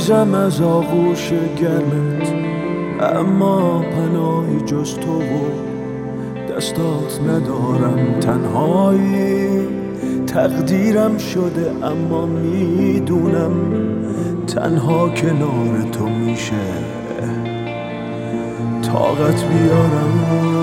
میریزم از آغوش گرمت، اما پناهی جز تو و دستات ندارم. تنهایی تقدیرم شده، اما میدونم تنها کنار تو میشه طاقت بیارم.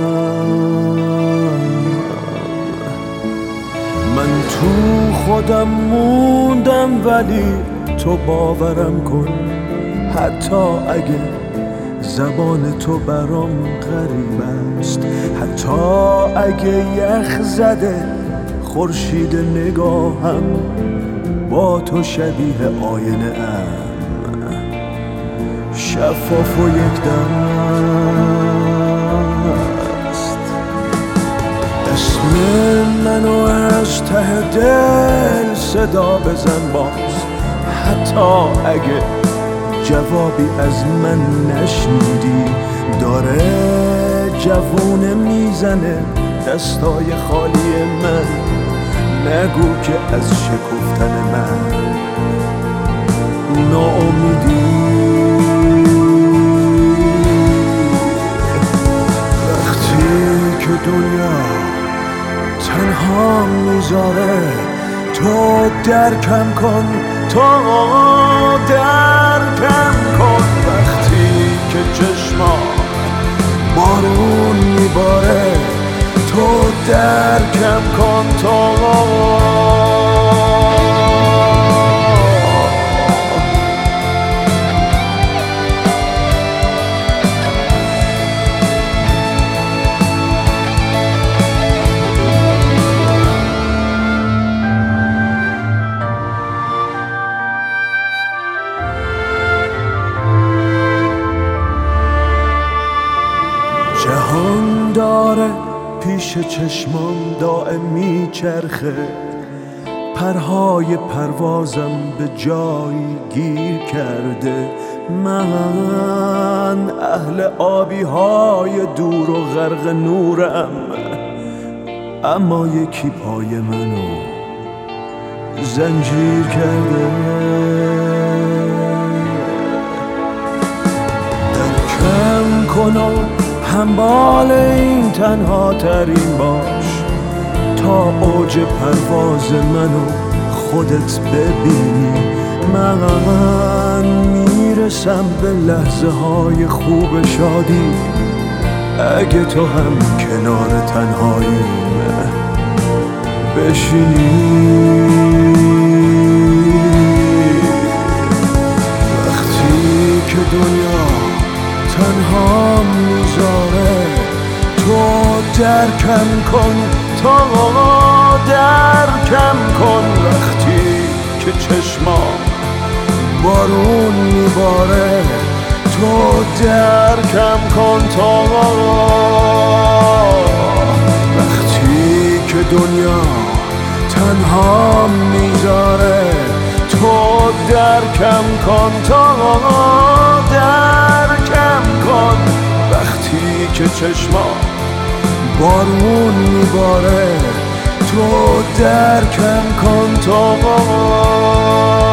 من تو خودم موندم ولی تو باورم کن، حتی اگه زبان تو برام غریب است، حتی اگه یخ زده خورشید نگاهم با تو شبیه آینه ام، شفاف و یک دست. اسم منو از ته دل صدا بزن باز، حتی اگه جوابی از من نشنیدی. داره جوونه میزنه دستای خالی من، نگو که از شکفتن من ناامیدی. وقتی که دنیا تنها میذاره تو درکم کن، تو درکم کن. وقتی که چشما بارون میباره تو درکم کن، تو جهان داره پیش چشمام دائم میچرخه، پرهای پروازم به جایی گیر کرده. من اهل آبی های دور و غرق نورم، اما یکی پای منو زنجیر کرده. درکم کن و همبال این تنها ترین باش، تا اوج پرواز منو خودت ببینی. من میرسم به لحظه های خوب شادی، اگه تو هم کنار تنهاییم بشینی. وقتی که دنیا تنها میذاره تو درکم کن، تو درکم کن. وقتی که چشما بارون میباره تو درکم کن، تو وقتی که دنیا تنها میذاره تو درکم کن، تو درکم کن. وقتی که چشما بارون میباره تو درکم کن، تو